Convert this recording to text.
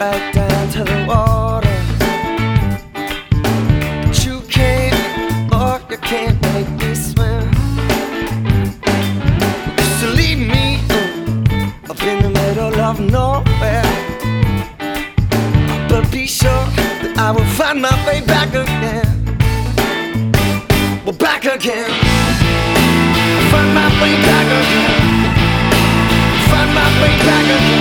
right down to the water. But you can't, or you can't make me swim. Used to leave me up in the middle of nowhere, but be sure that I will find my way back again. Well, back again. Find my way back again. Find my way back again.